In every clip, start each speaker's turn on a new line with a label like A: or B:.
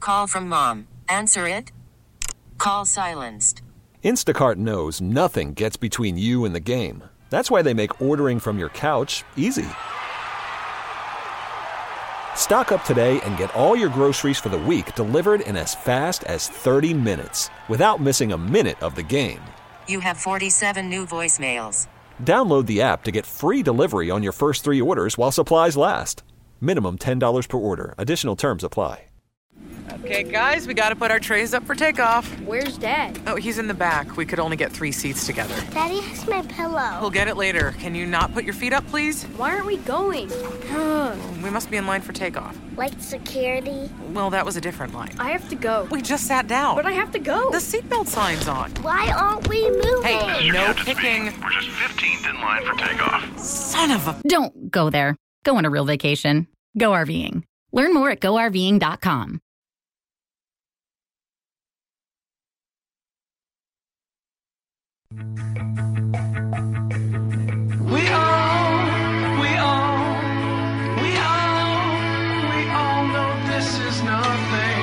A: Call from mom. Answer it. Call silenced.
B: Instacart knows nothing gets between you and the game. That's why they make ordering from your couch easy. Stock up today and get all your groceries for the week delivered in as fast as 30 minutes without missing a minute of the game.
A: You have 47 new voicemails.
B: Download the app to get free delivery on your first 3 orders while supplies last. Minimum $10 per order. Additional terms apply.
C: Okay, guys, we got to put our trays up for takeoff.
D: Where's Dad?
C: Oh, he's in the back. We could only get 3 seats together.
D: Daddy has my pillow.
C: We'll get it later. Can you not put your feet up, please?
D: Why aren't we going?
C: We must be in line for takeoff.
D: Like security?
C: Well, that was a different line.
D: I have to go.
C: We just sat down.
D: But I have to go.
C: The seatbelt sign's on.
D: Why aren't we moving?
C: Hey, no picking.
E: We're just 15th in line for takeoff.
C: Son of a...
F: Don't go there. Go on a real vacation. Go RVing. Learn more at GoRVing.com.
G: We all know this is nothing.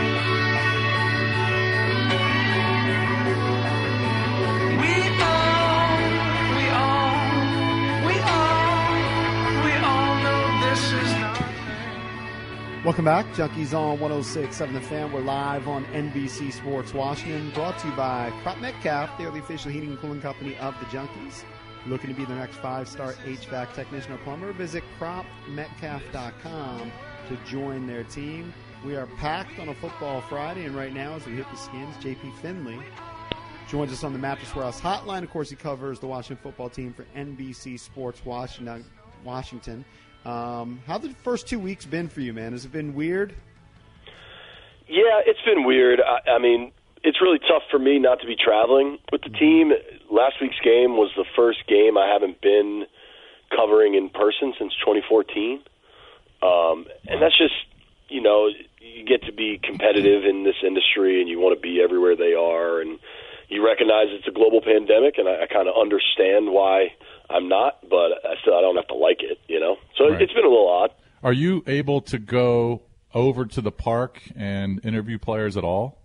G: We all know this is nothing.
H: Welcome back. Junkies on 106.7 The Fan. We're live on NBC Sports Washington. Brought to you by Crop Metcalf. They're the official heating and cooling company of the Junkies. Looking to be the next 5-star HVAC technician or plumber? Visit cropmetcalf.com to join their team. We are packed on a football Friday, and right now as we hit the skins, JP Finley joins us on the Mattress Warehouse hotline. Of course, he covers the Washington football team for NBC Sports Washington. How the first 2 weeks been for you, man? Has it been weird?
I: Yeah, it's been weird. I mean, it's really tough for me not to be traveling with the team. Last week's game was the first game I haven't been covering in person since 2014. And that's just, you know, you get to be competitive in this industry and you want to be everywhere they are. And you recognize it's a global pandemic, and I kind of understand why I'm not, but I don't have to like it, you know? So It's been a little odd.
J: Are you able to go over to the park and interview players at all?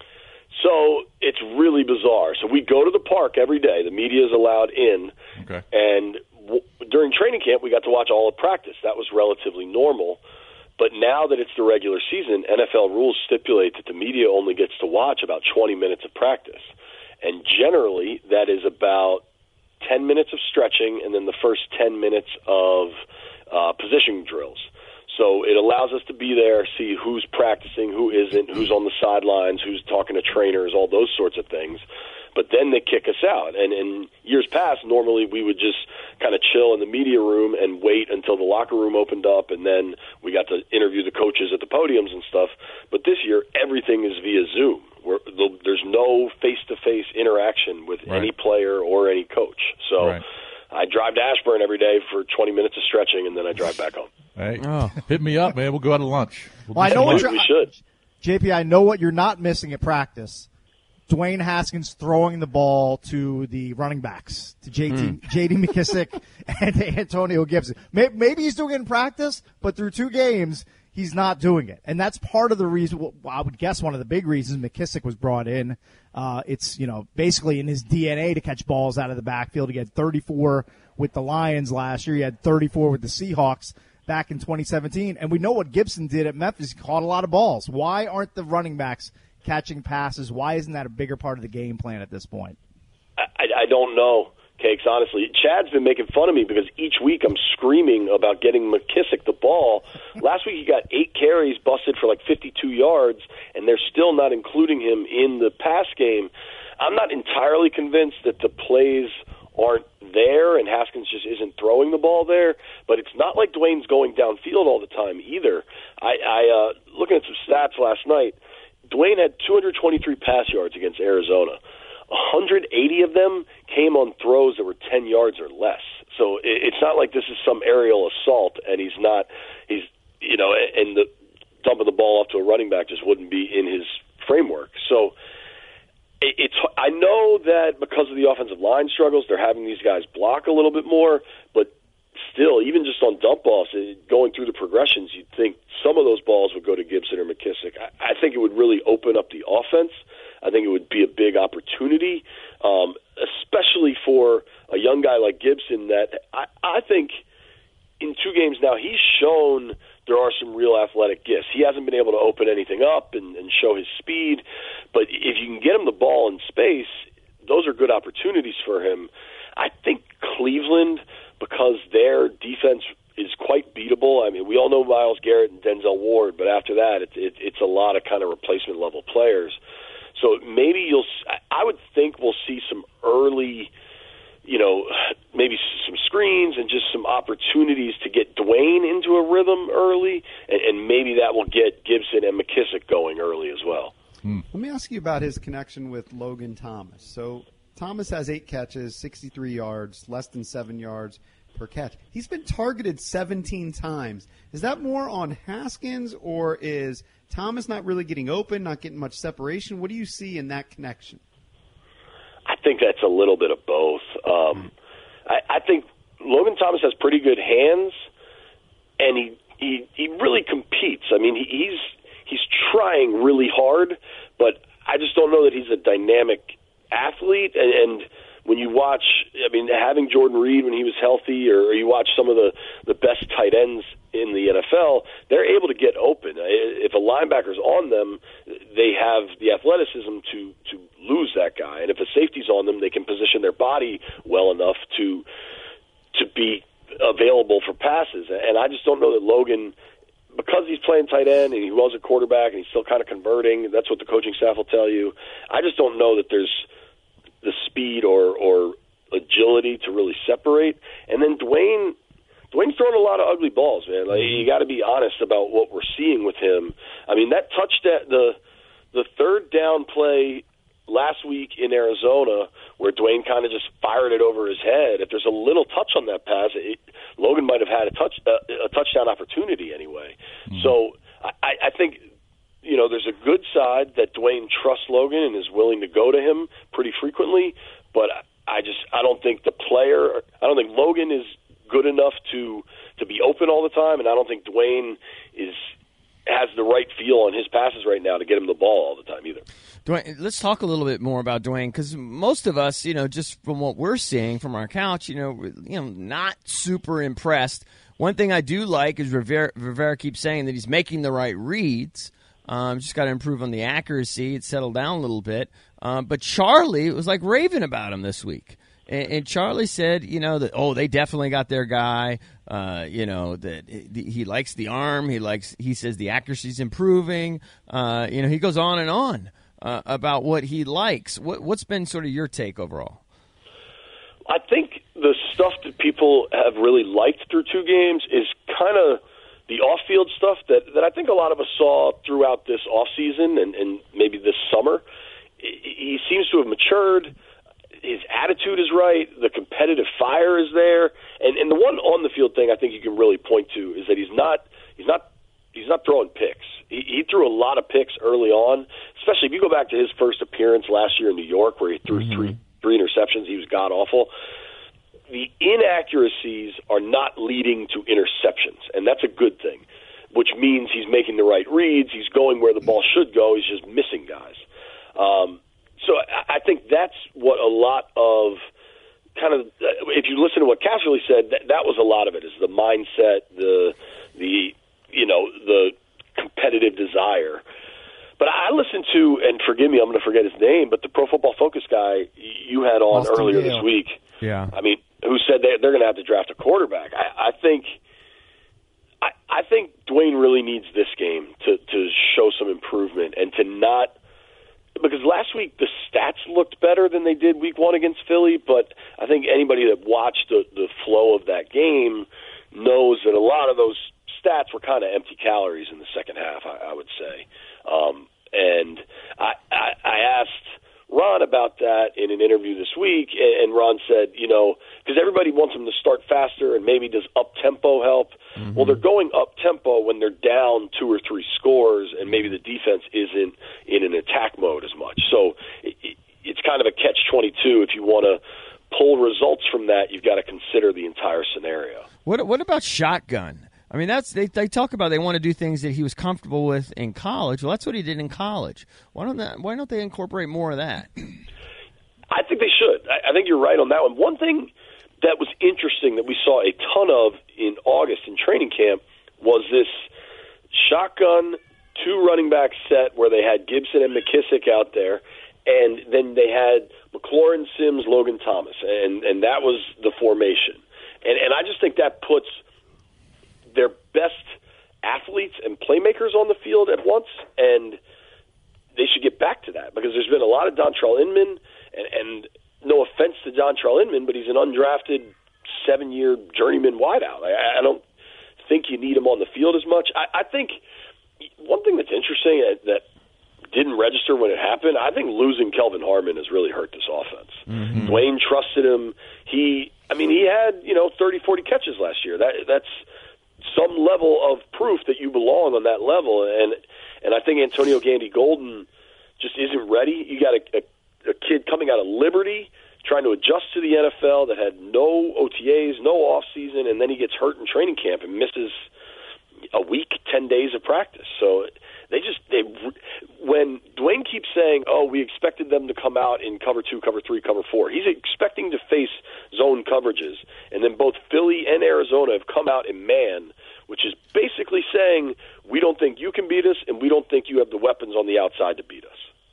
I: So it's really bizarre. So we go to the park every day. The media is allowed in.
J: Okay.
I: And during training camp, we got to watch all of practice. That was relatively normal. But now that it's the regular season, NFL rules stipulate that the media only gets to watch about 20 minutes of practice. And generally, that is about 10 minutes of stretching and then the first 10 minutes of position drills. So it allows us to be there, see who's practicing, who isn't, who's on the sidelines, who's talking to trainers, all those sorts of things. But then they kick us out. And in years past, normally we would just kind of chill in the media room and wait until the locker room opened up, and then we got to interview the coaches at the podiums and stuff. But this year, everything is via Zoom. There's no face-to-face interaction with any player or any coach. So I drive to Ashburn every day for 20 minutes of stretching, and then I drive back home.
J: Hey, hit me up, man. We'll go out to lunch.
H: I know what
I: we should.
H: JP, I know what you're not missing at practice. Dwayne Haskins throwing the ball to the running backs, to J.D. McKissick and Antonio Gibson. Maybe he's doing it in practice, but through 2 games, he's not doing it. And that's part of the reason, well, I would guess one of the big reasons McKissick was brought in. It's, basically in his DNA to catch balls out of the backfield. He had 34 with the Lions last year. He had 34 with the Seahawks back in 2017. And we know what Gibson did at Memphis. He caught a lot of balls. Why aren't the running backs catching passes? Why isn't that a bigger part of the game plan at this point?
I: I don't know, Cakes, honestly. Chad's been making fun of me because each week I'm screaming about getting McKissick the ball. Last week he got 8 carries, busted for like 52 yards, and they're still not including him in the pass game. I'm not entirely convinced that the plays aren't there and Haskins just isn't throwing the ball there, but it's not like Dwayne's going downfield all the time either. I looking at some stats last night, Dwayne had 223 pass yards against Arizona. 180 of them came on throws that were 10 yards or less. So it's not like this is some aerial assault, and he's and the dumping the ball off to a running back just wouldn't be in his framework. So I know that because of the offensive line struggles, they're having these guys block a little bit more, but still, even just on dump balls, going through the progressions, you'd think some of those balls would go to Gibson or McKissick. I think it would really open up the offense. I think it would be a big opportunity, especially for a young guy like Gibson that I think in 2 games now he's shown there are some real athletic gifts. He hasn't been able to open anything up and show his speed, but if you can get him the ball in space, those are good opportunities for him. I think Cleveland, because their defense is quite beatable. I mean, we all know Myles Garrett and Denzel Ward, but after that, it's a lot of kind of replacement level players. So maybe I would think we'll see some early, maybe some screens and just some opportunities to get Dwayne into a rhythm early, and maybe that will get Gibson and McKissick going early as well.
K: Let me ask you about his connection with Logan Thomas. So Thomas has 8 catches, 63 yards, less than 7 yards per catch. He's been targeted 17 times. Is that more on Haskins, or is Thomas not really getting open, not getting much separation? What do you see in that connection?
I: I think that's a little bit of both. I think Logan Thomas has pretty good hands, and he really competes. I mean, he's trying really hard, but I just don't know that he's a dynamic athlete. And when you watch, I mean, having Jordan Reed when he was healthy, or you watch some of the best tight ends in the NFL, they're able to get open. If a linebacker's on them, they have the athleticism to lose that guy. And if a safety's on them, they can position their body well enough to be available for passes. And I just don't know that Logan, because he's playing tight end and he was a quarterback and he's still kind of converting, that's what the coaching staff will tell you. I just don't know that there's the speed or agility to really separate. And then Dwayne's throwing a lot of ugly balls, man. Like, you got to be honest about what we're seeing with him. I mean, that touchdown, the third down play last week in Arizona, where Dwayne kind of just fired it over his head. If there's a little touch on that pass, Logan might have had a touchdown opportunity anyway. Mm-hmm. So I think, there's a good side that Dwayne trusts Logan and is willing to go to him pretty frequently, but I don't think Logan is good enough to be open all the time, and I don't think Dwayne has the right feel on his passes right now to get him the ball all the time either.
L: Dwayne, let's talk a little bit more about Dwayne, because most of us, just from what we're seeing from our couch, not super impressed. One thing I do like is Rivera keeps saying that he's making the right reads. Just got to improve on the accuracy. It settled down a little bit. But Charlie was like raving about him this week. And Charlie said, that, they definitely got their guy. That he likes the arm. He says the accuracy's improving. He goes on and on about what he likes. What's been sort of your take overall?
I: I think the stuff that people have really liked through 2 games is kind of the off-field stuff that I think a lot of us saw throughout this offseason and maybe this summer. He seems to have matured. His attitude is right. The competitive fire is there. And the one on-the-field thing I think you can really point to is that he's not throwing picks. He threw a lot of picks early on, especially if you go back to his first appearance last year in New York where he threw three interceptions. He was god-awful. The inaccuracies are not leading to interceptions, and that's a good thing, which means he's making the right reads. He's going where the ball should go. He's just missing guys. So I think that's what a lot of kind of, if you listen to what Cass really said, that was a lot of it, is the mindset, the competitive desire. But I listened to, and forgive me, I'm going to forget his name, but the Pro Football Focus guy you had on
K: Austin
I: earlier
K: Gale.
I: This week.
L: Yeah.
I: I mean, who said they're going to have to draft a quarterback. I think Dwayne really needs this game to show some improvement and to not, because last week the stats looked better than they did week 1 against Philly, but I think anybody that watched the flow of that game knows that a lot of those stats were kind of empty calories in the second half, I would say. And I asked Ron about that in an interview this week, and Ron said, because everybody wants them to start faster and maybe does up-tempo help? Mm-hmm. Well, they're going up-tempo when they're down 2 or 3 scores and maybe the defense isn't in an attack mode as much. So it's kind of a catch-22. If you want to pull results from that, you've got to consider the entire scenario.
L: What about shotgun? I mean, they talk about they want to do things that he was comfortable with in college. Well, that's what he did in college. Why don't they incorporate more of that?
I: I think they should. I think you're right on that one. One thing that was interesting that we saw a ton of in August in training camp was this shotgun 2 running back set where they had Gibson and McKissick out there, and then they had McLaurin, Sims, Logan Thomas, and that was the formation. And I just think that puts their best athletes and playmakers on the field at once, and they should get back to that because there's been a lot of Dontrell Inman, and no offense to Dontrell Inman, but he's an undrafted 7-year journeyman wideout. I don't think you need him on the field as much. I think one thing that's interesting that didn't register when it happened, I think losing Kelvin Harmon has really hurt this offense. Mm-hmm. Dwayne trusted him. He had 30, 40 catches last year. That's some level of proof that you belong on that level. And I think Antonio Gandy-Golden just isn't ready. You got a kid coming out of Liberty trying to adjust to the NFL that had no OTAs, no off season, and then he gets hurt in training camp and misses a week, 10 days of practice. So when Dwayne keeps saying, "Oh, we expected them to come out in cover 2, cover 3, cover 4," he's expecting to face zone coverages, and then both Philly and Arizona have come out in man, which is basically saying we don't think you can beat us, and we don't think you have the weapons on the outside to beat us.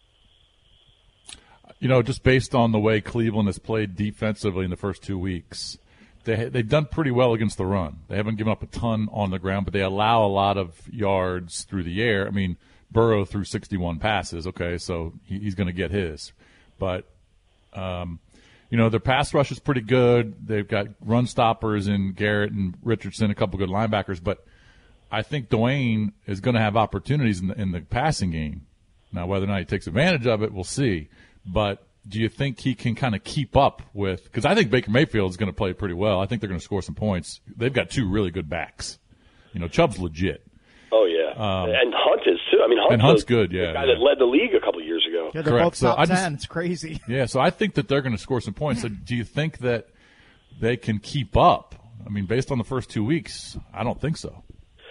J: Just based on the way Cleveland has played defensively in the first 2 weeks, they've done pretty well against the run. They haven't given up a ton on the ground, but they allow a lot of yards through the air. I mean, Burrow threw 61 passes. Okay, so he's going to get his. But, their pass rush is pretty good. They've got run stoppers in Garrett and Richardson, a couple good linebackers. But I think Dwayne is going to have opportunities in the passing game. Now, whether or not he takes advantage of it, we'll see. But do you think he can kind of keep up with – because I think Baker Mayfield is going to play pretty well. I think they're going to score some points. They've got 2 really good backs. Chubb's legit.
I: Oh, yeah. And Hunt is, too. I mean,
J: Hunt's good, yeah.
I: The guy that led the league a couple of years ago.
H: Yeah, they're both top 10. It's crazy.
J: Yeah, so I think that they're going to score some points. So do you think that they can keep up? I mean, based on the first 2 weeks, I don't think so.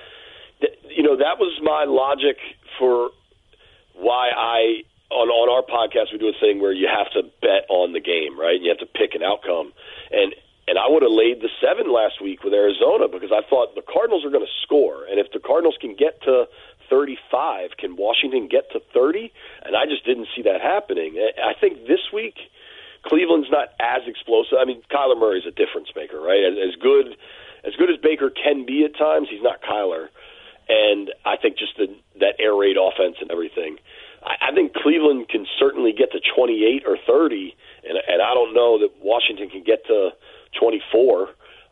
I: That was my logic for why on our podcast, we do a thing where you have to bet on the game, right? And you have to pick an outcome. And I would have laid the 7 last week with Arizona because I thought the Cardinals are going to score. And if the Cardinals can get to 35, can Washington get to 30? And I just didn't see that happening. I think this week, Cleveland's not as explosive. I mean, Kyler Murray's a difference maker, right? As good as Baker can be at times, he's not Kyler. And I think just that air raid offense and everything. I think Cleveland can certainly get to 28 or 30, and I don't know that Washington can get to 24.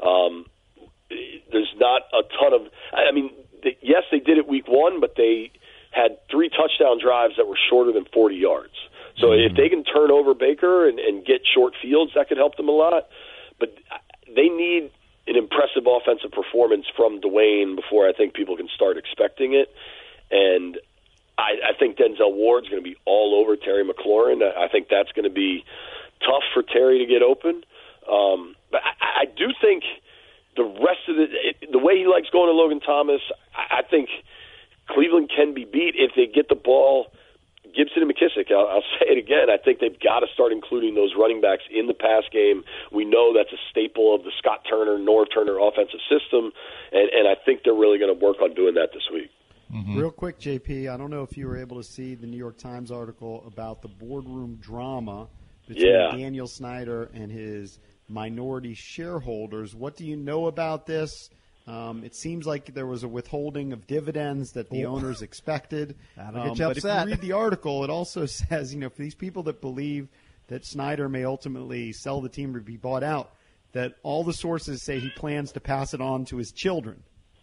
I: There's not a ton of – I mean, yes, they did it week 1, but they had 3 touchdown drives that were shorter than 40 yards. So if they can turn over Baker and get short fields, that could help them a lot. But they need an impressive offensive performance from Dwayne before I think people can start expecting it. And I think Denzel Ward's going to be all over Terry McLaurin. I think that's going to be tough for Terry to get open. But I do think the rest of the way he likes going to Logan Thomas, I think Cleveland can be beat if they get the ball. Gibson and McKissick, I'll say it again, I think they've got to start including those running backs in the pass game. We know that's a staple of the Scott Turner, Norv Turner offensive system, and I think they're really going to work on doing that this week.
K: Mm-hmm. Real quick, JP, I don't know if you were able to see the New York Times article about the boardroom drama between Daniel Snyder and his minority shareholders. What do you know about this? It seems like there was a withholding of dividends that the owners expected.
H: That'll get you
K: but
H: upset.
K: if you read the article, it also says, for these people that believe that Snyder may ultimately sell the team or be bought out, that all the sources say he plans to pass it on to his children.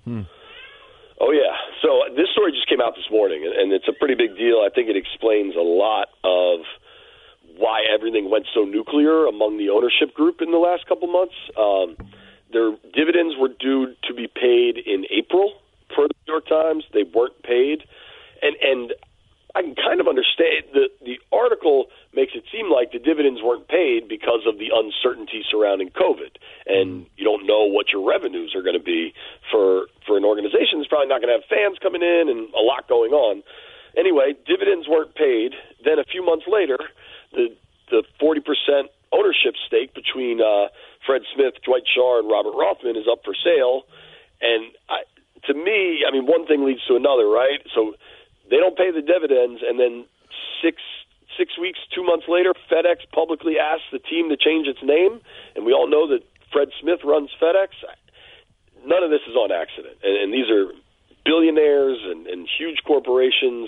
I: Oh, yeah. So this story just came out this morning, and it's a pretty big deal. I think it explains a lot of why everything went so nuclear among the ownership group in the last couple months. Their dividends were due to be paid in April, per the New York Times. They weren't paid. And I can kind of understand the article makes it seem like the dividends weren't paid because of the uncertainty surrounding COVID, and you don't know what your revenues are going to be for an organization that's probably not going to have fans coming in and a lot going on. Anyway, dividends weren't paid. Then a few months later, the 40% ownership stake between Fred Smith, Dwight Scharr, and Robert Rothman is up for sale. And to me, I mean, one thing leads to another, right? So they don't pay the dividends, and then six weeks, 2 months later, FedEx publicly asks the team to change its name, and we all know that Fred Smith runs FedEx. None of this is on accident, and these are billionaires and huge corporations.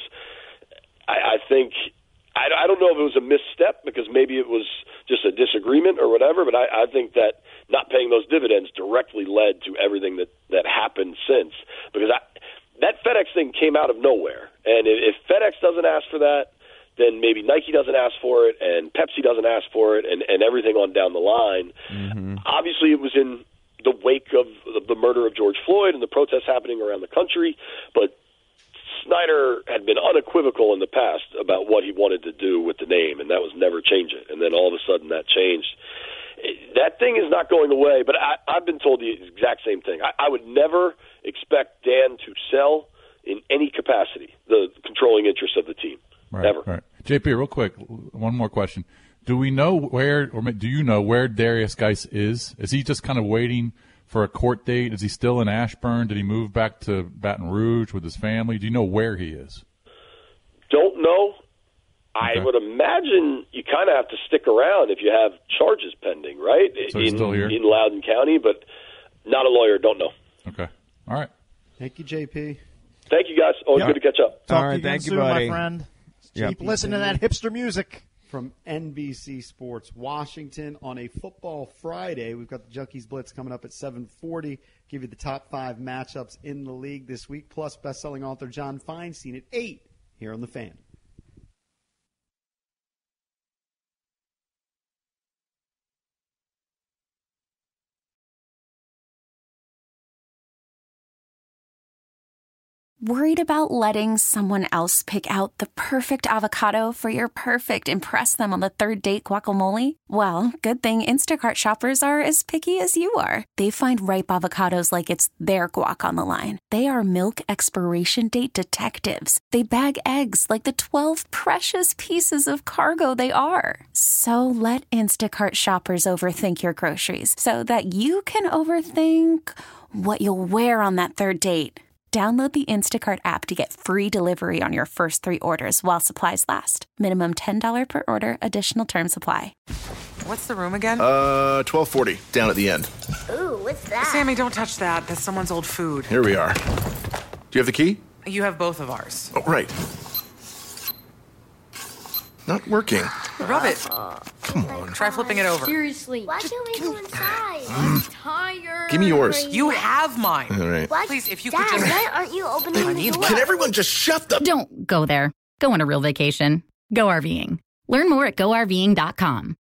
I: I think I don't know if it was a misstep because maybe it was just a disagreement or whatever, but I think that not paying those dividends directly led to everything that happened since, because that FedEx thing came out of nowhere. And if FedEx doesn't ask for that, then maybe Nike doesn't ask for it, and Pepsi doesn't ask for it, and everything on down the line. Mm-hmm. Obviously, it was in the wake of the murder of George Floyd and the protests happening around the country, but Snyder had been unequivocal in the past about what he wanted to do with the name, and that was never change it. And then all of a sudden that changed. That thing is not going away, but I've been told the exact same thing. I would never expect Dan to sell in any capacity the controlling interest of the team.
J: Right,
I: Never.
J: Right. JP, real quick, one more question. Do we know where, or do you know where Darius Geis is? Is he just kind of waiting for a court date? Is he still in Ashburn? Did he move back to Baton Rouge with his family? Do you know where he is?
I: Don't know.
J: Okay.
I: I would imagine you kind of have to stick around if you have charges pending, right?
J: So he's still here?
I: In Loudoun County, but not a lawyer. Don't know.
J: Okay. All right.
K: Thank you, JP.
I: Thank you, guys. Always good to catch up.
H: Talk
L: All right,
H: to you again
L: thank you,
H: soon,
L: buddy.
H: my friend.
L: Yep.
H: Keep listening to that hipster music.
K: From NBC Sports Washington on a Football Friday. We've got the Junkies Blitz coming up at 7:40. Give you the top 5 matchups in the league this week, plus best-selling author John Feinstein at 8 here on The Fan.
F: Worried about letting someone else pick out the perfect avocado for your perfect impress them on the third date guacamole? Well, good thing Instacart shoppers are as picky as you are. They find ripe avocados like it's their guac on the line. They are milk expiration date detectives. They bag eggs like the 12 precious pieces of cargo they are. So let Instacart shoppers overthink your groceries so that you can overthink what you'll wear on that third date. Download the Instacart app to get free delivery on your first 3 orders while supplies last. Minimum $10 per order. Additional terms apply.
C: What's the room again?
E: 1240, down at the end.
D: Ooh, what's that?
C: Sammy, don't touch that. That's someone's old food.
E: Here we are. Do you have the key?
C: You have both of ours.
E: Oh, right. Not working.
C: Rub it.
E: Come on.
C: Try flipping it over.
D: Seriously. Why can't we go inside? I'm tired.
E: Give me yours.
C: You have mine.
E: All right.
D: What?
C: Please, if you
D: Dad,
C: could just...
D: why aren't you opening the door?
E: Can everyone just shut the...
F: Don't go there. Go on a real vacation. Go RVing. Learn more at GoRVing.com.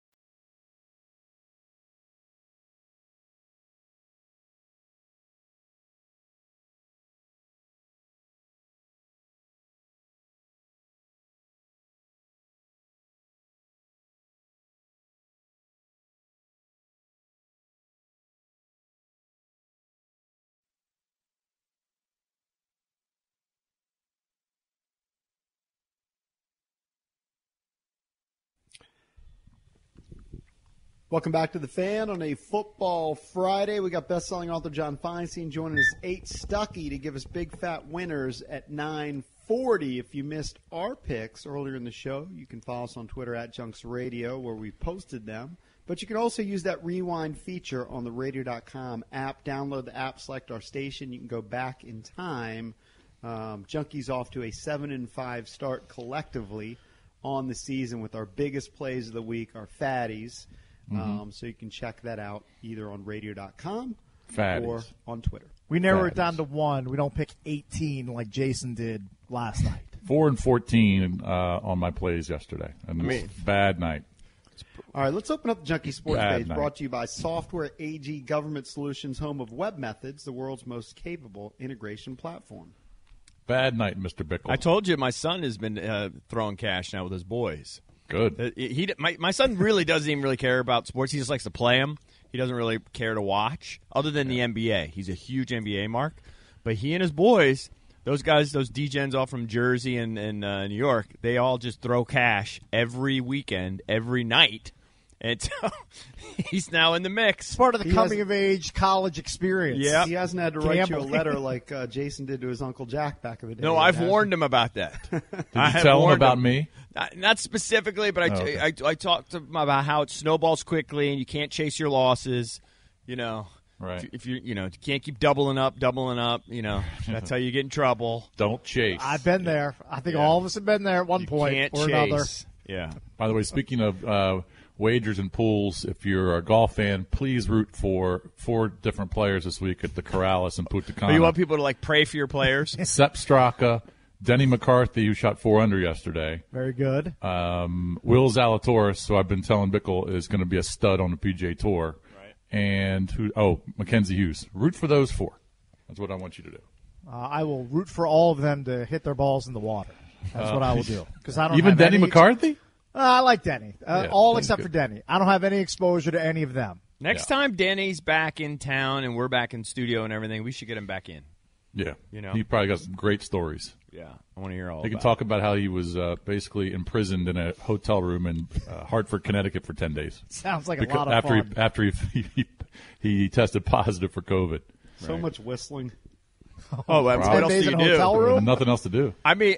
K: Welcome back to The Fan on a Football Friday. We got best-selling author John Feinstein joining us 8 Stuckey to give us big fat winners at 9:40. If you missed our picks earlier in the show, you can follow us on Twitter at Junks Radio where we posted them. But you can also use that rewind feature on the radio.com app. Download the app, select our station. You can go back in time. Junkies off to a 7-5 start collectively on the season with our biggest plays of the week, our fatties. So you can check that out either on radio.com or on Twitter.
H: We narrow it down to 1. We don't pick 18 like Jason did last night.
J: 4 and 14 on my plays yesterday. Bad night.
K: All right, let's open up the Junkie Sports page
J: night.
K: brought to you by Software AG Government Solutions, home of Web Methods, the world's most capable integration platform.
J: Bad night, Mr. Bickle.
L: I told you my son has been throwing cash now with his boys.
J: Good.
L: My son really doesn't even really care about sports. He just likes to play them. He doesn't really care to watch, other than the NBA. He's a huge NBA mark. But he and his boys, those guys, those D-gens all from Jersey and New York, they all just throw cash every weekend, every night. And so he's now in the mix.
H: It's part of the coming-of-age college experience.
L: Yeah,
K: he hasn't had to write you a letter like Jason did to his Uncle Jack back in the day.
L: No, I've warned him about that.
J: Did you tell him about me?
L: Not specifically, but I talked to him about how it snowballs quickly and you can't chase your losses. You know,
J: right?
L: If you can't keep doubling up. That's how you get in trouble.
J: Don't chase.
H: I've been there. I think all of us have been there at one point or another.
L: Yeah.
J: By the way, speaking of wagers and pools, if you're a golf fan, please root for 4 different players this week at the Corrales and Punta Cana.
L: Oh, you want people to pray for your players?
J: Sepp Straka, Denny McCarthy, who shot 4 under yesterday.
H: Very good.
J: Will Zalatoris, who I've been telling Bickle is going to be a stud on the PGA Tour.
L: Right.
J: And Mackenzie Hughes. Root for those 4. That's what I want you to do.
H: I will root for all of them to hit their balls in the water. That's what I will do. Because I don't
J: even
H: have
J: Denny
H: any
J: McCarthy.
H: I like Denny. All
J: Denny's
H: except
J: good.
H: for Denny. I don't have any exposure to any of them.
L: Next time Denny's back in town and we're back in studio and everything, we should get him back in.
J: Yeah,
L: You know?
J: he probably got some great stories.
L: Yeah, I want to hear all
J: He can
L: about
J: talk about how he was basically imprisoned in a hotel room in Hartford, Connecticut for 10 days.
H: Sounds like a lot of fun.
J: After he tested positive for COVID.
K: So much whistling.
L: Oh, what else do you do?
H: Hotel room?
J: Nothing else to do.
L: I mean,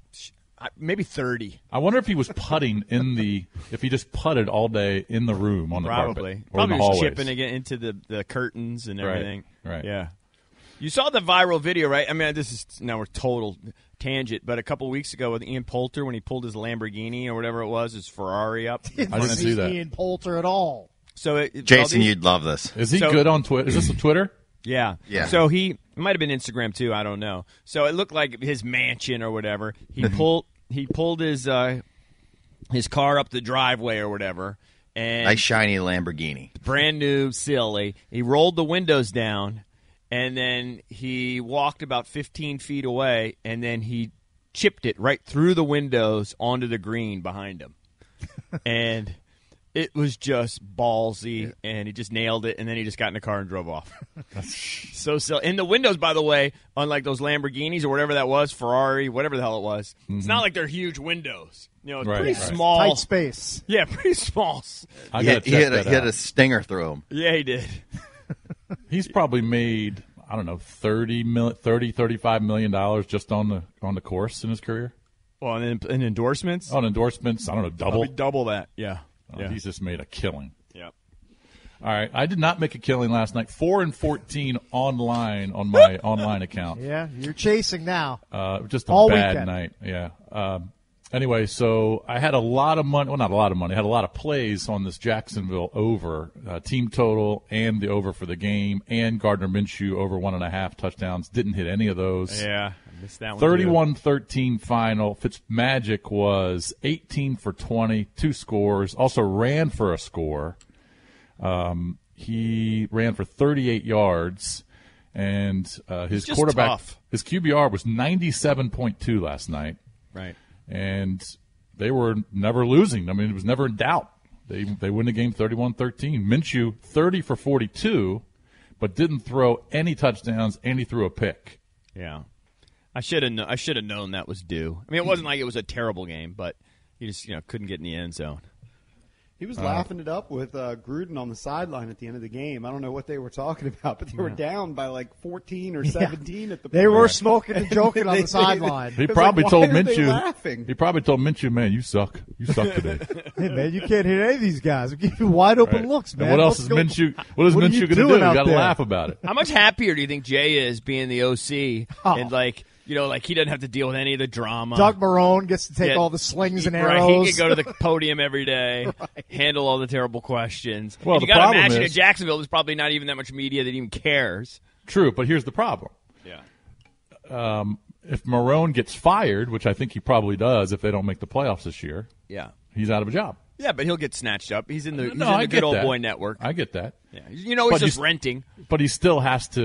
L: maybe 30.
J: I wonder if he was putting if he just putted all day in the room on the carpet. Or
L: Probably
J: in the
L: was
J: hallways.
L: chipping again into the curtains and everything.
J: Right.
L: Yeah. You saw the viral video, right? I mean, now we're total tangent, but a couple weeks ago with Ian Poulter when he pulled his Lamborghini or whatever it was, his Ferrari up.
H: I
J: didn't see that.
H: Ian Poulter at all.
L: So
M: Jason, you'd love this.
J: Is he good on Twitter? Is this a Twitter?
L: Yeah. So it might have been Instagram too. I don't know. So it looked like his mansion or whatever. He pulled his car up the driveway or whatever. And
M: Nice shiny Lamborghini.
L: Brand new, silly. He rolled the windows down, and then he walked about 15 feet away, and then he chipped it right through the windows onto the green behind him. And it was just ballsy, and he just nailed it, and then he just got in the car and drove off. So silly. And the windows, by the way, unlike those Lamborghinis or whatever that was, Ferrari, whatever the hell it was, it's not like they're huge windows. You know, it's pretty small.
H: Tight space.
L: Yeah, pretty small.
M: He had a stinger through him.
L: Yeah, he did.
J: He's probably made, I don't know, $35 million just on the course in his career.
L: Well, and in endorsements?
J: On endorsements, I don't know, double?
L: Probably double that, yeah.
J: He's just made a killing.
L: Yep.
J: All right, I did not make a killing last night. 4-14 online on my online account.
H: Yeah, you're chasing now.
J: Just a
H: All
J: bad
H: weekend.
J: night. Yeah. Anyway, so I had a lot of money. Well, not a lot of money. I had a lot of plays on this Jacksonville over team total and the over for the game and Gardner Minshew over 1.5 touchdowns. Didn't hit any of those.
L: Yeah, I missed that one.
J: 31-13 final. Fitzmagic was 18 for 20, 2 scores. Also ran for a score. He ran for 38 yards, and his quarterback,
L: tough.
J: his QBR was 97.2 last night.
L: Right.
J: And they were never losing. I mean, it was never in doubt. They win the game 31-13. Minshew 30 for 42, but didn't throw any touchdowns, and he threw a pick.
L: Yeah. I should have known that was due. I mean, it wasn't like it was a terrible game, but he just couldn't get in the end zone.
K: He was laughing it up with Gruden on the sideline at the end of the game. I don't know what they were talking about, but they were down by like 14 or 17 at the point.
H: They were smoking and joking on the sideline.
J: He probably told Minshew.
K: Laughing?
J: He probably told Minshew, "Man, you suck. You suck today."
H: Hey man, you can't hit any of these guys. We give you wide open looks, man.
J: And what else is Minshew? What is
H: What are
J: Minshew
H: you
J: going to do?
H: doing
J: You
H: out
J: got to
H: there?
J: laugh about it.
L: How much happier do you think Jay is being the OC and he doesn't have to deal with any of the drama?
H: Doug Marrone gets to take all the slings and arrows.
L: Right, he can go to the podium every day, handle all the terrible questions.
J: Well,
L: and you
J: the
L: got to
J: problem
L: imagine
J: is-
L: at Jacksonville, there's probably not even that much media that even cares.
J: True, but here's the problem.
L: Yeah.
J: If Marone gets fired, which I think he probably does if they don't make the playoffs this year,
L: Yeah.
J: he's out of a job.
L: Yeah, but he'll get snatched up. He's in the,
J: I
L: good
J: get
L: old
J: that.
L: boy network.
J: I get that.
L: Yeah. He's
J: But
L: just renting.
J: But he still has to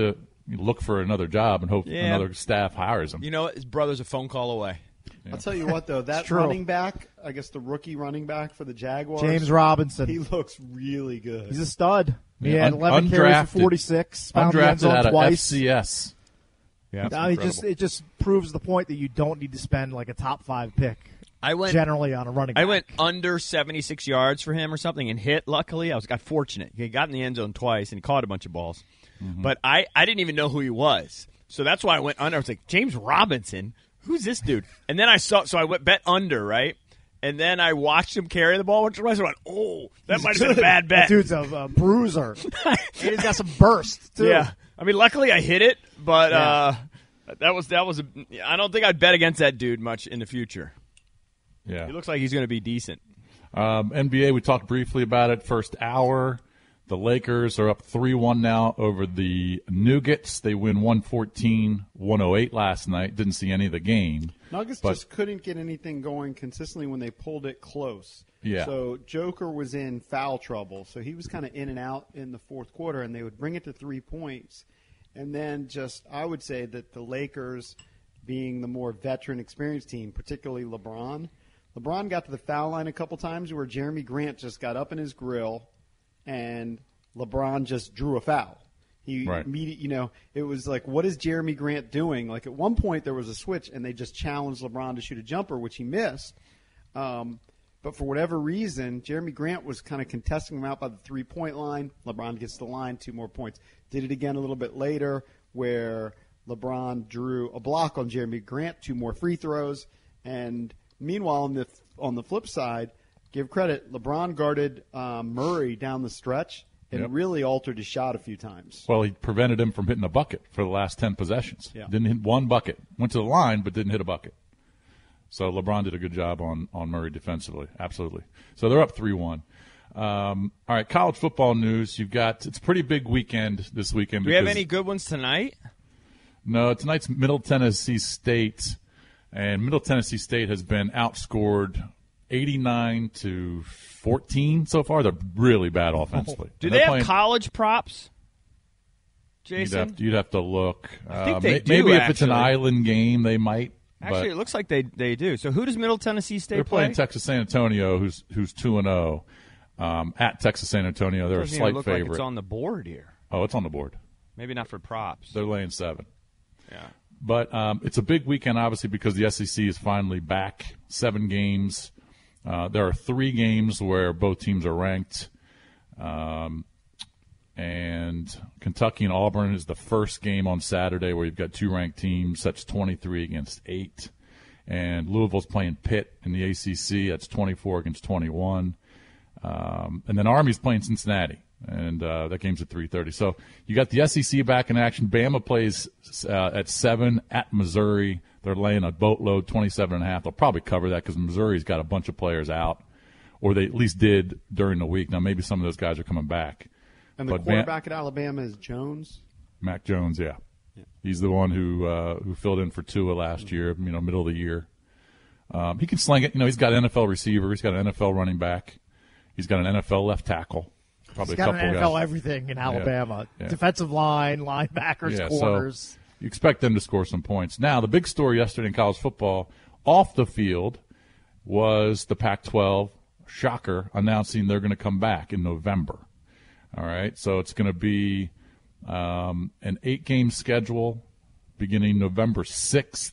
J: look for another job and hope another staff hires him.
L: You know what? His brother's a phone call away.
K: Yeah. I'll tell you what, though, that running back, I guess the rookie running back for the Jaguars,
H: James Robinson,
K: he looks really good.
H: He's a stud. He had 11 carries for 46. Found the end zone
J: out
H: twice.
J: of FCS.
H: Yeah, it just proves the point that you don't need to spend like a top 5 pick. Generally on a running back.
L: I went under 76 yards for him or something and hit. Luckily, I got fortunate. He got in the end zone twice and he caught a bunch of balls. Mm-hmm. But I didn't even know who he was. So that's why I went under. I was like, James Robinson? Who's this dude? And then I bet under, right? And then I watched him carry the ball once or twice. I went, oh, that might have been a bad bet.
H: That dude's a bruiser. And he's got some burst, too.
L: Yeah. I mean, luckily I hit it, but that was I don't think I'd bet against that dude much in the future.
J: Yeah.
L: He looks like he's going to be decent.
J: NBA, we talked briefly about it. First hour, the Lakers are up 3-1 now over the Nuggets. They win 114-108 last night. Didn't see any of the game.
K: Nuggets just couldn't get anything going consistently when they pulled it close.
J: Yeah.
K: So Joker was in foul trouble. So he was kind of in and out in the fourth quarter, and they would bring it to 3 points. And then I would say that the Lakers, being the more veteran, experienced team, particularly LeBron got to the foul line a couple times where Jeremy Grant just got up in his grill and LeBron just drew a foul. He immediately, it was like, what is Jeremy Grant doing? Like at one point there was a switch and they just challenged LeBron to shoot a jumper, which he missed. But for whatever reason, Jeremy Grant was kind of contesting him out by the 3-point line. LeBron gets the line, 2 more points. Did it again a little bit later where LeBron drew a block on Jeremy Grant, 2 more free throws, and meanwhile, on the flip side, give credit, LeBron guarded Murray down the stretch and really altered his shot a few times.
J: Well, he prevented him from hitting a bucket for the last 10 possessions.
K: Yeah.
J: Didn't hit one bucket. Went to the line, but didn't hit a bucket. So LeBron did a good job on Murray defensively. Absolutely. So they're up 3-1. All right, college football news. It's a pretty big weekend this weekend.
L: Do we have any good ones tonight?
J: No, tonight's Middle Tennessee State. And Middle Tennessee State has been outscored 89-14 so far. They're really bad offensively.
L: Do they have college props, Jason?
J: You'd have to look.
L: I think they do,
J: maybe if
L: actually.
J: it's an island game, they might.
L: Actually, it looks like they do. So who does Middle Tennessee State
J: They're
L: play?
J: playing Texas San Antonio, who's 2-0. At Texas San Antonio, they're a slight
L: look
J: favorite.
L: Like it's on the board here.
J: Oh, it's on the board.
L: Maybe not for props.
J: They're laying 7.
L: Yeah.
J: But it's a big weekend, obviously, because the SEC is finally back. 7 games. There are 3 games where both teams are ranked. And Kentucky and Auburn is the first game on Saturday where you've got 2 ranked teams. That's 23 against 8. And Louisville's playing Pitt in the ACC. That's 24 against 21. And then Army's playing Cincinnati. And that game's at 3:30. So you got the SEC back in action. Bama plays at 7 at Missouri. They're laying a boatload, 27.5. They'll probably cover that because Missouri's got a bunch of players out, or they at least did during the week. Now maybe some of those guys are coming back.
K: And the quarterback at Alabama is Jones?
J: Mac Jones, yeah. He's the one who filled in for Tua last year, middle of the year. He can sling it. He's got an NFL receiver. He's got an NFL running back. He's got an NFL left tackle. Probably
H: He's got
J: a couple
H: an NFL
J: guys.
H: everything in Alabama.
J: Yeah.
H: Defensive line, linebackers, corners.
J: So you expect them to score some points. Now, the big story yesterday in college football, off the field, was the Pac-12, shocker, announcing they're going to come back in November. All right, so it's going to be an 8-game schedule beginning November 6th.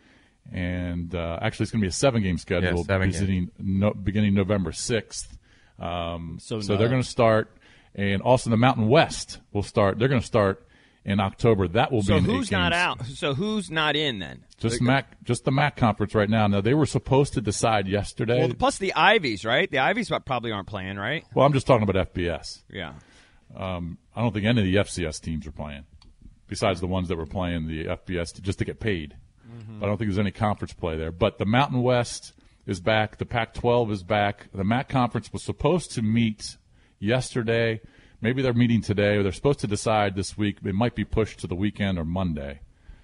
J: And actually, it's going to be a 7-game schedule beginning November 6th. So they're going to start, and also the Mountain West will start. They're going to start in October. That will be.
L: So who's not out? So who's not in then?
J: Just the MAC conference right now. Now they were supposed to decide yesterday.
L: Well, plus the Ivies, right? The Ivies probably aren't playing, right?
J: Well, I'm just talking about FBS.
L: Yeah.
J: I don't think any of the FCS teams are playing, besides the ones that were playing the FBS just to get paid. Mm-hmm. But I don't think there's any conference play there. But the Mountain West is back. The Pac-12 is back. The MAC conference was supposed to meet yesterday. Maybe they're meeting today, or they're supposed to decide this week. It might be pushed to the weekend or Monday.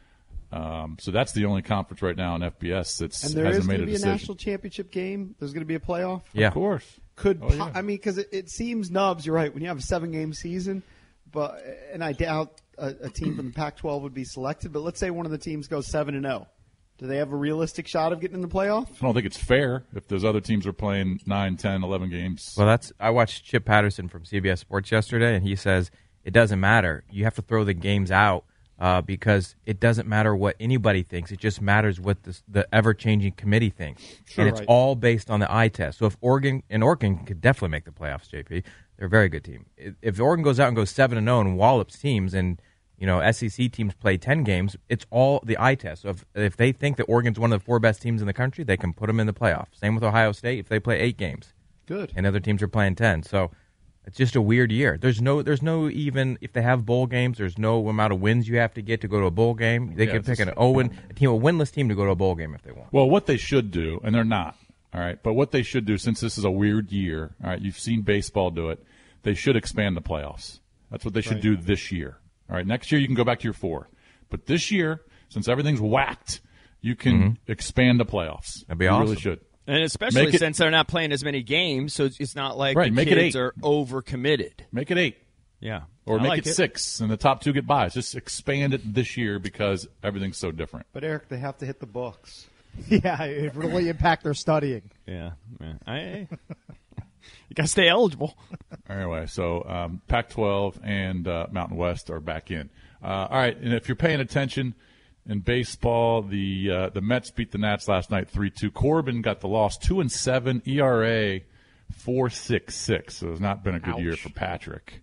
J: So that's the only conference right now in FBS that hasn't made a decision. And there is going to be a
K: national championship game? There's going to be a playoff?
J: Yeah. Of course.
K: I mean, because it seems nubs, you're right, when you have a 7-game season, and I doubt a team from the Pac-12 would be selected, but let's say one of the teams goes 7-0. Do they have a realistic shot of getting in the playoff?
J: I don't think it's fair if those other teams are playing 9, 10, 11 games.
N: Well, I watched Chip Patterson from CBS Sports yesterday, and he says it doesn't matter. You have to throw the games out because it doesn't matter what anybody thinks. It just matters what the ever-changing committee thinks.
K: Sure,
N: and it's all based on the eye test. So if Oregon could definitely make the playoffs, JP. They're a very good team. If Oregon goes out and goes 7-0 and wallops teams and SEC teams play 10 games, it's all the eye test. So if they think that Oregon's one of the 4 best teams in the country, they can put them in the playoffs. Same with Ohio State if they play 8 games.
K: Good.
N: And other teams are playing 10. So it's just a weird year. There's no even if they have bowl games, there's no amount of wins you have to get to go to a bowl game. They can pick a winless team to go to a bowl game if they want.
J: Well, what they should do, and they're not, all right, but what they should do, since this is a weird year, all right, you've seen baseball do it, they should expand the playoffs. That's what they should do this year. All right, next year you can go back to your 4. But this year, since everything's whacked, you can expand the playoffs.
N: That'd be awesome.
J: You really should.
L: And especially since they're not playing as many games, so it's not like the
J: make
L: kids
J: it 8.
L: are overcommitted.
J: Make it 8.
L: Yeah.
J: Or
L: I
J: make
L: like
J: it 6, and the top 2 get buys. Just expand it this year because everything's so different.
K: But, Eric, they have to hit the books.
H: Yeah, it really impact their studying.
L: Yeah. You got to stay eligible.
J: Anyway, so Pac-12 and Mountain West are back in. All right, and if you're paying attention in baseball, the Mets beat the Nats last night 3-2. Corbin got the loss, 2-7, ERA 4.66. So it's not been a good year for Patrick.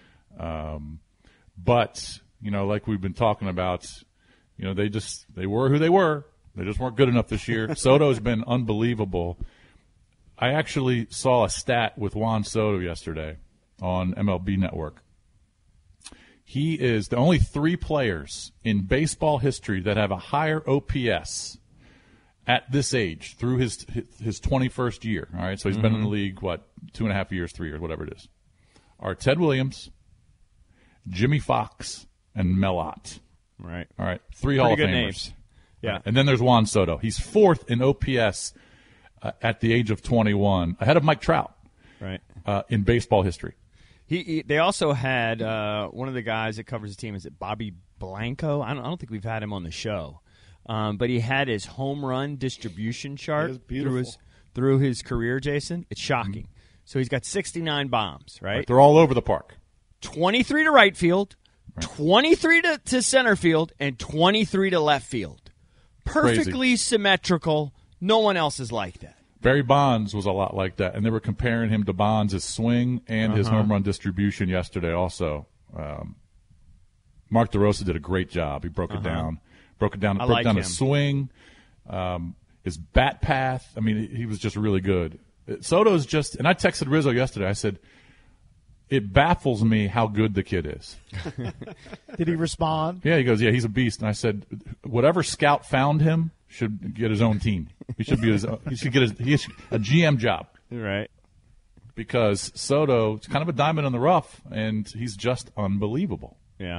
J: But like we've been talking about, they were who they were. They just weren't good enough this year. Soto's been unbelievable. I actually saw a stat with Juan Soto yesterday on MLB Network. He is the only 3 players in baseball history that have a higher OPS at this age through his 21st year. All right, so he's been in the league, 2.5 years, 3 years, whatever it is. Are Ted Williams, Jimmy Fox, and Mel Ott.
L: Right.
J: All right, 3 Hall of
L: good
J: Famers.
L: names. Yeah.
J: Right. And then there's Juan Soto. He's 4th in OPS at the age of 21, ahead of Mike Trout.
L: Right.
J: In baseball history.
L: They also had one of the guys that covers the team. Is it Bobby Blanco? I don't think we've had him on the show, but he had his home run distribution chart through his career. Jason, it's shocking. So he's got 69 bombs. Right,
J: they're all over the park.
L: 23 to right field, 23 to center field, and 23 to left field. Perfectly symmetrical. No one else is like that.
J: Barry Bonds was a lot like that, and they were comparing him to Bonds' swing and his home run distribution yesterday also. Mark DeRosa did a great job. He broke it down. Broke down his swing, his bat path. I mean, he was just really good. Soto's just – and I texted Rizzo yesterday. I said, it baffles me how good the kid is.
H: Did he respond?
J: Yeah, he goes, yeah, he's a beast. And I said, whatever scout found him should get his own team. He should get a GM job.
L: Right.
J: Because Soto is kind of a diamond in the rough, and he's just unbelievable.
L: Yeah.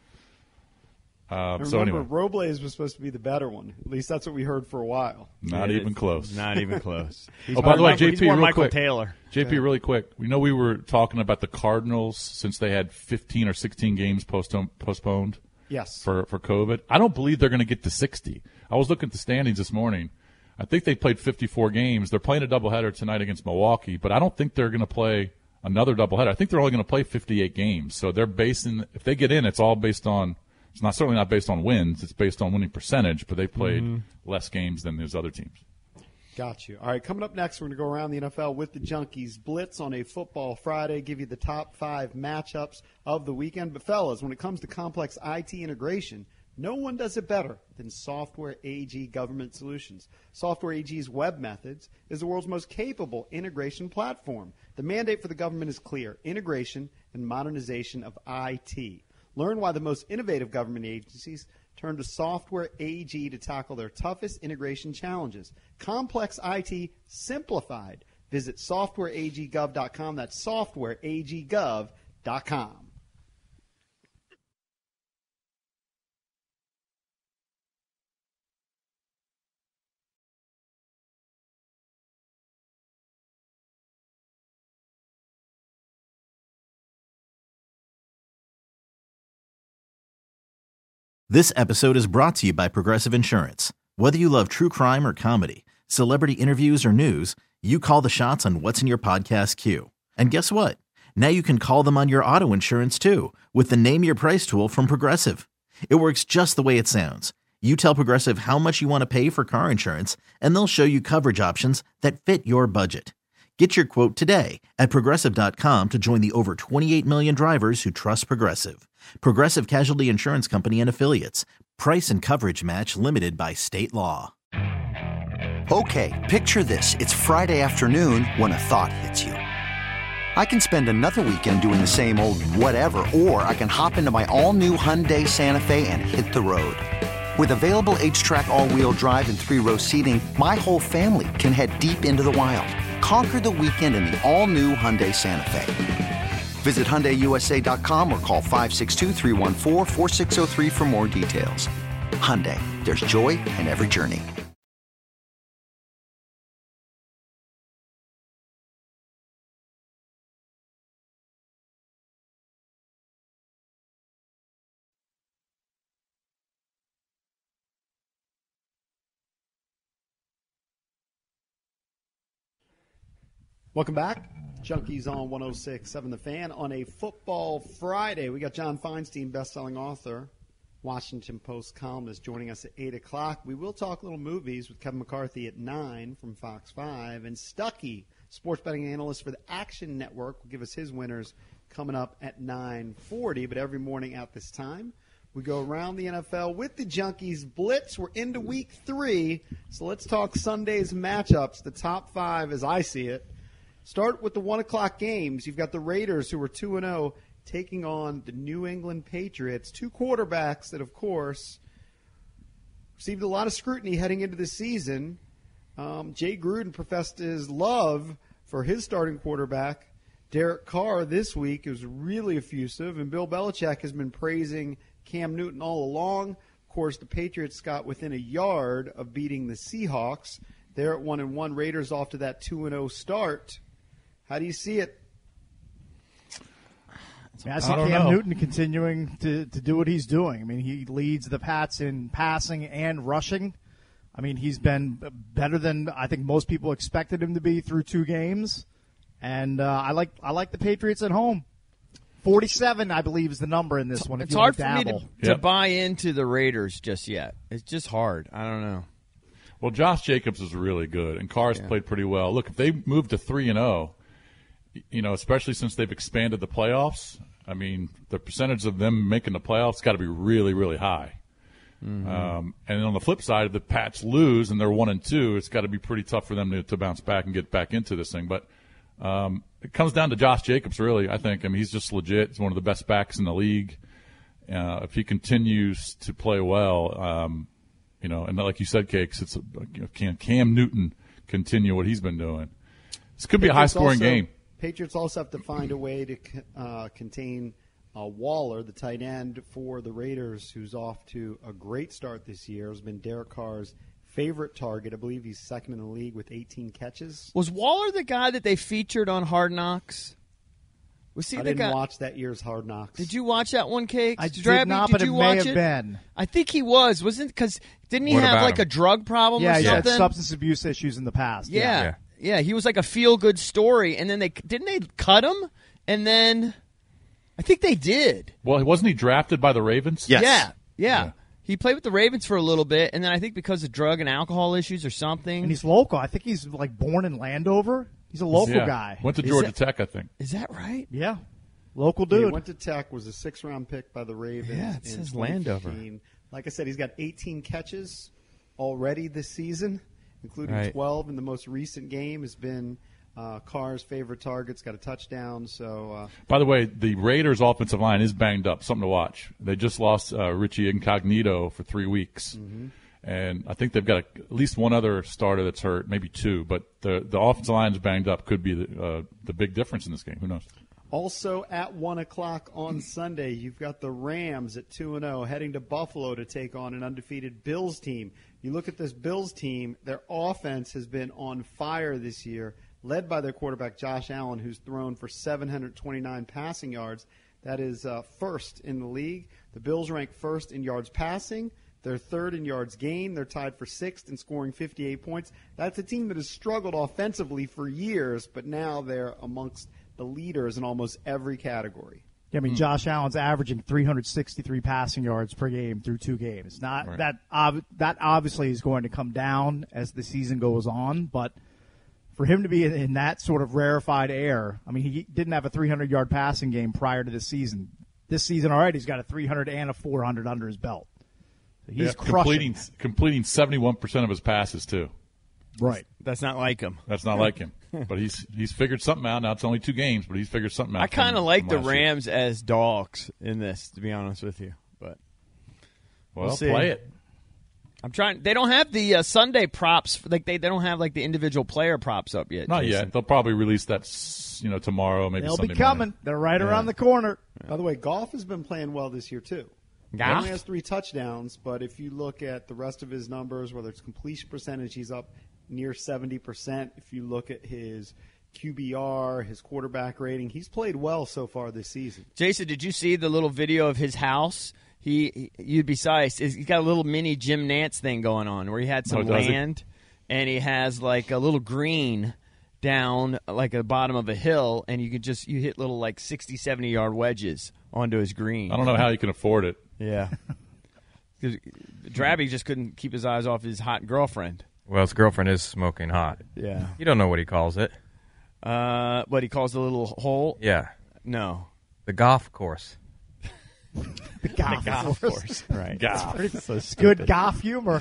J: So anyway,
K: Robles was supposed to be the better one. At least that's what we heard for a while.
J: Not even close.
L: Not even close.
J: By the way, JP, real
L: Michael
J: quick.
L: Taylor.
J: JP, really quick. We know we were talking about the Cardinals since they had 15 or 16 games postponed.
K: Yes.
J: For COVID. I don't believe they're going to get to 60. I was looking at the standings this morning. I think they played 54 games. They're playing a doubleheader tonight against Milwaukee, but I don't think they're going to play another doubleheader. I think they're only going to play 58 games. So they're if they get in, it's all based on. It's certainly not based on wins. It's based on winning percentage, but they played less games than those other teams.
K: Got you. All right, coming up next, we're going to go around the NFL with the Junkies Blitz on a Football Friday, give you the top 5 matchups of the weekend. But, fellas, when it comes to complex IT integration, no one does it better than Software AG Government Solutions. Software AG's Web Methods is the world's most capable integration platform. The mandate for the government is clear: integration and modernization of IT. Learn why the most innovative government agencies turn to Software AG to tackle their toughest integration challenges. Complex IT simplified. Visit softwareaggov.com. That's softwareaggov.com.
O: This episode is brought to you by Progressive Insurance. Whether you love true crime or comedy, celebrity interviews or news, you call the shots on what's in your podcast queue. And guess what? Now you can call them on your auto insurance too with the Name Your Price tool from Progressive. It works just the way it sounds. You tell Progressive how much you want to pay for car insurance, and they'll show you coverage options that fit your budget. Get your quote today at Progressive.com to join the over 28 million drivers who trust Progressive. Progressive Casualty Insurance Company and Affiliates. Price and coverage match limited by state law.
P: Okay, picture this. It's Friday afternoon when a thought hits you. I can spend another weekend doing the same old whatever, or I can hop into my all-new Hyundai Santa Fe and hit the road. With available H-Track all-wheel drive and 3-row seating, my whole family can head deep into the wild. Conquer the weekend in the all-new Hyundai Santa Fe. Visit HyundaiUSA.com or call 562-314-4603 for more details. Hyundai, there's joy in every journey.
K: Welcome back. Junkies on 106.7 The Fan on a Football Friday. We got John Feinstein, best-selling author, Washington Post columnist, joining us at 8 o'clock. We will talk little movies with Kevin McCarthy at 9 from Fox 5. And Stuckey, sports betting analyst for the Action Network, will give us his winners coming up at 9:40. But every morning at this time, we go around the NFL with the Junkies Blitz. We're into Week 3, so let's talk Sunday's matchups, the top 5 as I see it. Start with the 1 o'clock games. You've got the Raiders, who are 2-0, taking on the New England Patriots. Two quarterbacks that, of course, received a lot of scrutiny heading into the season. Jay Gruden professed his love for his starting quarterback, Derek Carr, this week. It was really effusive, and Bill Belichick has been praising Cam Newton all along. Of course, the Patriots got within a yard of beating the Seahawks. They're at 1-1. Raiders off to that 2-0 start. How do you see it?
H: I see Cam Newton continuing to do what he's doing. I mean, he leads the Pats in passing and rushing. I mean, he's been better than I think most people expected him to be through 2 games. And I like the Patriots at home. 47, I believe, is the number in this one.
L: It's hard for me to buy into the Raiders just yet. It's just hard. I don't know.
J: Well, Josh Jacobs is really good, and Carr's played pretty well. Look, if they move to 3-0, especially since they've expanded the playoffs, I mean, the percentage of them making the playoffs got to be really, really high. Mm-hmm. And then on the flip side, if the Pats lose and they're 1-2, it's got to be pretty tough for them to bounce back and get back into this thing. But it comes down to Josh Jacobs, really, I think. I mean, he's just legit. He's one of the best backs in the league. If he continues to play well, and like you said, Cakes, it's can Cam Newton continue what he's been doing? This could be a high-scoring game.
K: Patriots also have to find a way to contain Waller, the tight end for the Raiders, who's off to a great start this year. Has been Derek Carr's favorite target. I believe he's second in the league with 18 catches.
L: Was Waller the guy that they featured on Hard Knocks? Was he
K: I didn't watch that year's Hard Knocks.
L: Did you watch that one, Cake?
H: I did not, but it may have been.
L: I think he was. Wasn't because didn't he have like a drug problem or something?
H: Yeah, he had substance abuse issues in the past.
L: Yeah, he was like a feel-good story, and then they cut him, and then I think they did.
J: Well, wasn't he drafted by the Ravens?
L: Yes. Yeah. He played with the Ravens for a little bit, and then I think because of drug and alcohol issues or something.
H: And he's local. I think he's like born in Landover. He's a local guy.
J: Went to Georgia Tech, I think.
L: Is that right?
H: Yeah. Local dude.
K: He went to Tech, was a 6th-round pick by the Ravens.
L: Yeah, it says Landover.
K: Like I said, he's got 18 catches already this season, including 12 in the most recent game. Has been Carr's favorite target's got a touchdown. So,
J: by the way, the Raiders' offensive line is banged up. Something to watch. They just lost Richie Incognito for 3 weeks, and I think they've got at least one other starter that's hurt, maybe 2. But the offensive line is banged up. Could be the big difference in this game. Who knows?
K: Also at 1 o'clock on Sunday, you've got the Rams at 2-0 heading to Buffalo to take on an undefeated Bills team. You look at this Bills team, their offense has been on fire this year, led by their quarterback Josh Allen, who's thrown for 729 passing yards. That is first in the league. The Bills rank first in yards passing. They're third in yards gained. They're tied for sixth in scoring 58 points. That's a team that has struggled offensively for years, but now they're amongst the leaders in almost every category.
H: I mean, Josh Allen's averaging 363 passing yards per game through 2 games. Not right. That obviously is going to come down as the season goes on, but for him to be in that sort of rarefied air, I mean, he didn't have a 300-yard passing game prior to this season. This season already, he's got a 300 and a 400 under his belt. So he's crushing.
J: Completing 71% of his passes too.
H: Right.
L: That's not like him.
J: That's not like him. But he's figured something out. Now it's only 2 games, but he's figured something out.
L: I kind of like the Rams as dogs in this, to be honest with you. But
J: we'll play it.
L: I'm trying. They don't have the Sunday props. Like they don't have like the individual player props up yet.
J: Not
L: Jason.
J: yet. They'll probably release that tomorrow, maybe
H: They'll
J: Sunday
H: be coming.
J: morning.
H: They're right around the corner.
K: By the way, Goff has been playing well this year too. He only has 3 touchdowns, but if you look at the rest of his numbers, whether it's completion percentage, he's up near 70%. If you look at his QBR, his quarterback rating, he's played well so far this season.
L: Jason, did you see the little video of his house? You'd be sized. He's got a little mini Jim Nantz thing going on where he had some land, and he has like a little green down like at the bottom of a hill, and you hit little like 60, 70-yard wedges onto his green.
J: I don't know how you can afford it.
L: Yeah. Drabby just couldn't keep his eyes off his hot girlfriend.
N: Well, his girlfriend is smoking hot.
L: Yeah.
N: You don't know what he calls it.
L: What he calls the little hole?
N: Yeah.
L: No.
N: The golf course.
H: The golf course.
L: Right.
H: Golf. Good golf humor.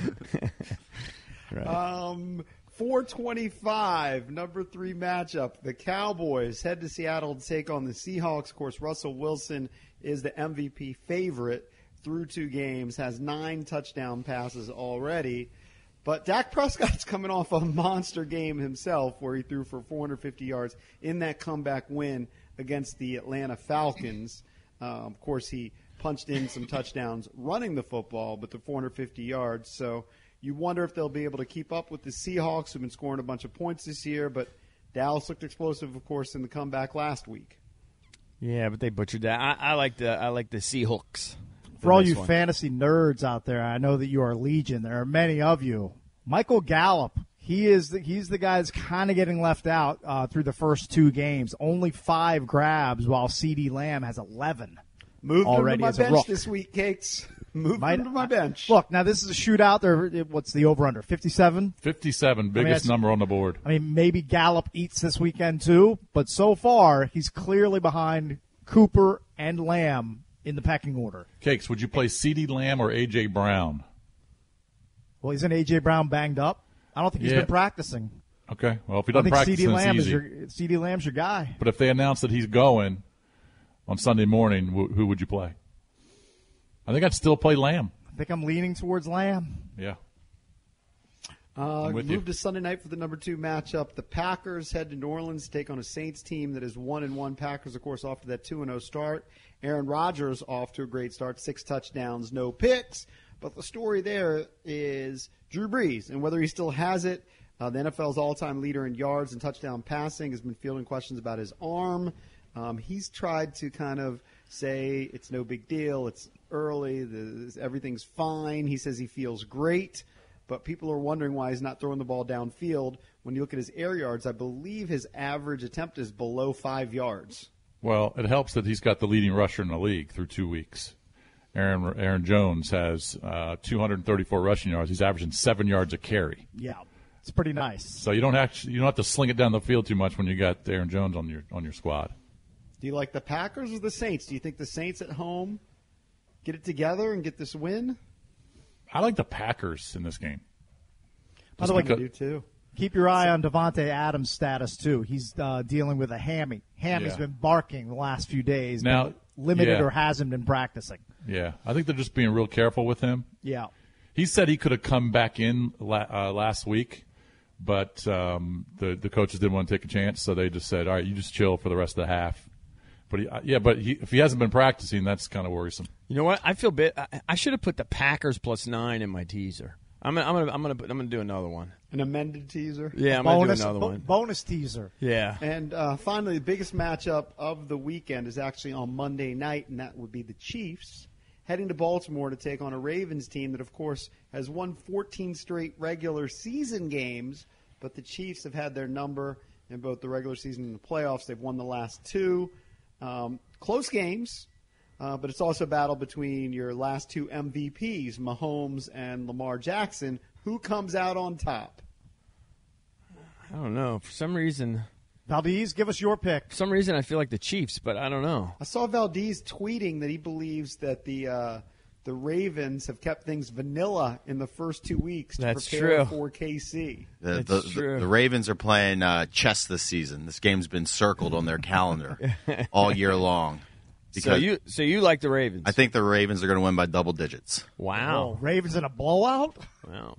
L: Right.
K: 425, number 3 matchup. The Cowboys head to Seattle to take on the Seahawks. Of course, Russell Wilson is the MVP favorite through 2 games, has 9 touchdown passes already. But Dak Prescott's coming off a monster game himself where he threw for 450 yards in that comeback win against the Atlanta Falcons. Of course, he punched in some touchdowns running the football, but the 450 yards. So you wonder if they'll be able to keep up with the Seahawks, who've been scoring a bunch of points this year. But Dallas looked explosive, of course, in the comeback last week.
L: Yeah, but they butchered that. I like the Seahawks.
H: For all you fantasy nerds out there, I know that you are legion. There are many of you. Michael Gallup, he's the guy that's kind of getting left out through the first 2 games. Only 5 grabs, while CeeDee Lamb has 11.
K: Moved
H: already
K: him to my bench
H: rook.
K: this week, Cakes. Moved him to my bench.
H: Look, now this is a shootout. What's the over-under, 57?
J: 57, biggest number on the board.
H: I mean, maybe Gallup eats this weekend too, but so far he's clearly behind Cooper and Lamb in the pecking order.
J: Cakes, would you play CeeDee Lamb or A.J. Brown?
H: Well, isn't A.J. Brown banged up? I don't think he's been practicing.
J: Okay. Well, if he doesn't practice, then it's easy.
H: CeeDee Lamb's your guy.
J: But if they announce that he's going on Sunday morning, who would you play? I think I'd still play Lamb.
H: I think I'm leaning towards Lamb.
J: Yeah.
K: Move to Sunday night for the number 2 matchup. The Packers head to New Orleans to take on a Saints team that is 1-1. Packers, of course, off to that 2-0 start. Aaron Rodgers off to a great start, 6 touchdowns, no picks. But the story there is Drew Brees and whether he still has it. The NFL's all-time leader in yards and touchdown passing has been fielding questions about his arm. He's tried to kind of say it's no big deal, it's early, everything's fine. He says he feels great, but people are wondering why he's not throwing the ball downfield. When you look at his air yards, I believe his average attempt is below 5 yards.
J: Well, it helps that he's got the leading rusher in the league through 2 weeks. Aaron Jones has 234 rushing yards. He's averaging 7 yards a carry.
H: Yeah, it's pretty nice.
J: So you don't have to sling it down the field too much when you got Aaron Jones on your squad.
K: Do you like the Packers or the Saints? Do you think the Saints at home get it together and get this win?
J: I like the Packers in this game.
H: By the way,
K: I do too.
H: Keep your eye on Devontae Adams' status too. He's dealing with a hammy. Hammy's been barking the last few days.
J: Now,
H: limited or hasn't been practicing.
J: Yeah, I think they're just being real careful with him.
H: Yeah,
J: he said he could have come back in last week, but the coaches didn't want to take a chance, so they just said, "All right, you just chill for the rest of the half." But if he hasn't been practicing, that's kind of worrisome.
L: You know what? I feel I should have put the Packers +9 in my teaser. I'm gonna do another one.
K: An amended teaser?
L: Yeah, I'm going to do another one.
H: Bonus teaser.
L: Yeah.
K: And finally, the biggest matchup of the weekend is actually on Monday night, and that would be the Chiefs heading to Baltimore to take on a Ravens team that, of course, has won 14 straight regular season games, but the Chiefs have had their number in both the regular season and the playoffs. They've won the last two. Close games, but it's also a battle between your last two MVPs, Mahomes and Lamar Jackson. Who comes out on top?
L: I don't know. For some reason,
H: Valdez, give us your pick.
L: For some reason, I feel like the Chiefs, but I don't know.
K: I saw Valdez tweeting that he believes that the Ravens have kept things vanilla in the first 2 weeks to prepare for KC.
M: The Ravens are playing chess this season. This game's been circled on their calendar all year long.
L: So you like the Ravens?
M: I think the Ravens are going to win by double digits.
L: Wow.
H: Oh, Ravens in a blowout?
L: Wow.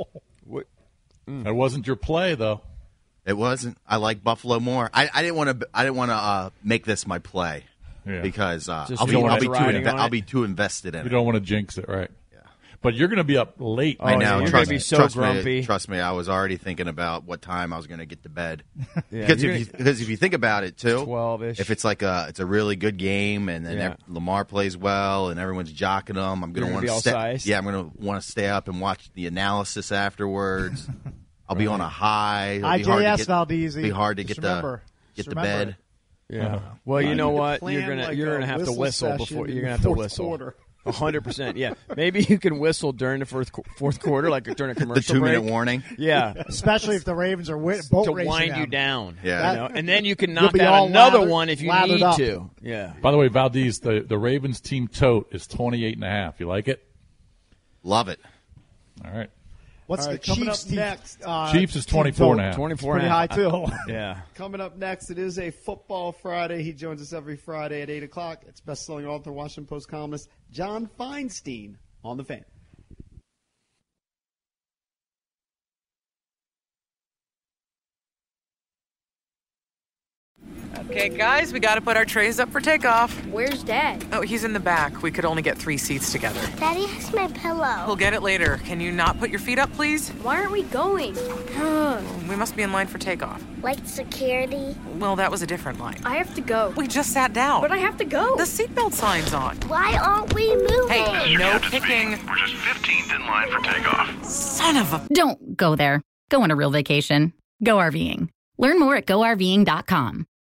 J: That wasn't your play, though.
M: It wasn't. I like Buffalo more. I didn't want to make this my play because I'll be too invested in it.
J: You don't want to jinx it, right? Yeah. But you're going to be up late.
M: I know.
L: You're going to be so grumpy.
M: Trust me. I was already thinking about what time I was going to get to bed. Because if you think about it too,
L: 12-ish.
M: If it's like it's a really good game and then Lamar plays well and everyone's jocking them, I'm going to want to stay. Yeah, I'm going to want to stay up and watch the analysis afterwards. I'll be on a high.
H: IJS Valdez.
M: Be hard to get to bed.
L: Yeah. Well, you know what? You're gonna have to whistle before. You're gonna have to whistle. 100%. Yeah. Maybe you can whistle during the fourth quarter, like during a commercial
M: break. The 2-minute warning.
L: Yeah.
H: Especially if the Ravens are boat
L: to
H: racing
L: wind you down.
M: Yeah.
L: And then you can knock out another one if you need to. Yeah.
J: By the way, Valdez, the Ravens team tote is 28.5. You like it?
M: Love it.
J: All right.
H: What's the Chiefs
K: up next?
J: Chiefs is 24.5.
L: 24.5.
H: Pretty high, too.
L: Yeah.
K: Coming up next, it is a Football Friday. He joins us every Friday at 8 o'clock. It's best-selling author, Washington Post columnist John Feinstein on The Fan.
C: Okay, guys, we got to put our trays up for takeoff.
D: Where's Dad?
C: Oh, he's in the back. We could only get 3 seats together.
D: Daddy has my pillow.
C: We'll get it later. Can you not put your feet up, please?
D: Why aren't we going?
C: We must be in line for takeoff.
D: Like security?
C: Well, that was a different line.
D: I have to go.
C: We just sat down.
D: But I have to go.
C: The seatbelt sign's on.
D: Why aren't we moving?
C: Hey, no kicking.
Q: We're just 15th in line for takeoff.
C: Son of a...
R: Don't go there. Go on a real vacation. Go RVing. Learn more at GoRVing.com.